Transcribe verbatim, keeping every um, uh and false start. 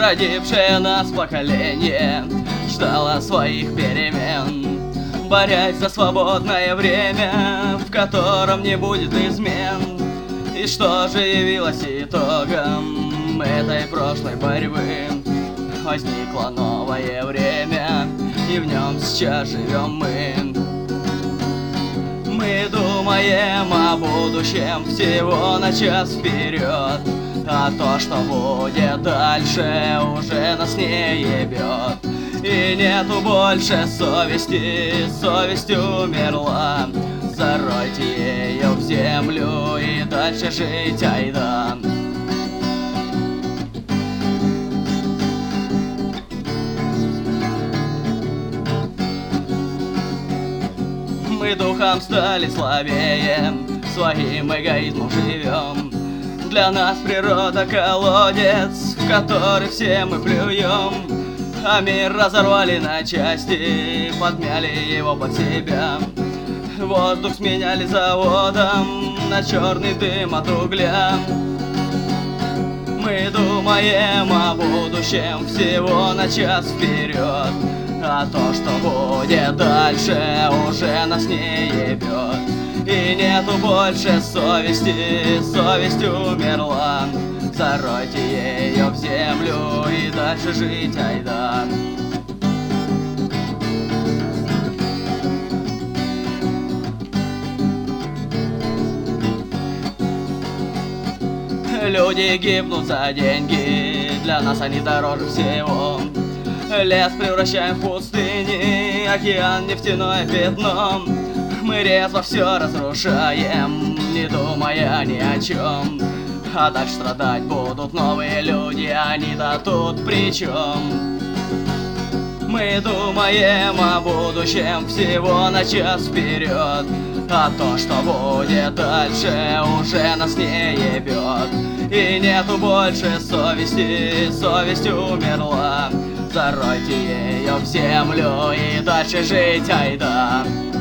Родившее нас поколение ждало своих перемен, борясь за свободное время, в котором не будет измен. И что же явилось итогом этой прошлой борьбы? Возникло новое время, и в нем сейчас живем мы. Мы думаем о будущем всего на час вперед, а то, что будет дальше, уже нас не ебет. И нету больше совести, совесть умерла. Заройте ее в землю и дальше жить, айда. Мы духом стали слабее, своим эгоизмом живем. Для нас природа колодец, в который все мы плюем. А мир разорвали на части, подмяли его под себя. Воздух сменяли заводом на черный дым от угля. Мы думаем о будущем всего на час вперед, а то, что будет дальше, уже нас не ебет. И нету больше совести, совесть умерла. Заройте ее в землю и дальше жить, айда. Люди гибнут за деньги, для нас они дороже всего. Лес превращаем в пустыни, океан нефтяное пятно. Мы резво все разрушаем, не думая ни о чем. А дальше страдать будут новые люди, они-то тут при чем? Мы думаем о будущем всего на час вперед, а то, что будет дальше, уже нас не ебет. И нету больше совести, совесть умерла. Заройте ее в землю и дальше жить, айда.